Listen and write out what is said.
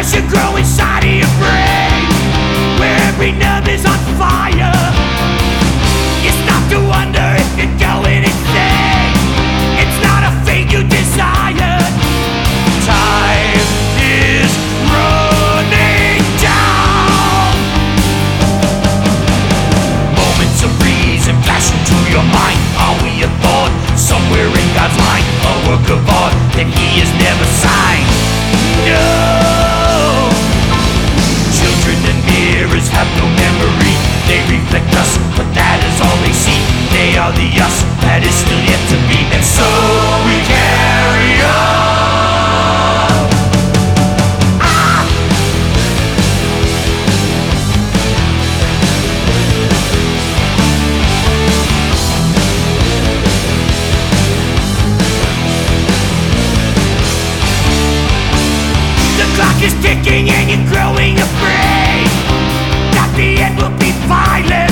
should grow inside of your brain, where every nerve is on fire. You stop to wonder if you're going insane. It's not a fate you desire. Time is running down. Moments of reason flash into your mind. Are we a thought somewhere in God's line? A work of art that He has never signed. No. Children and mirrors have no memory. They reflect us, but that is all they see. They are the us that is still yet to be. And so we carry on. Ah! The clock is ticking and you're growing afraid that the end will be violent.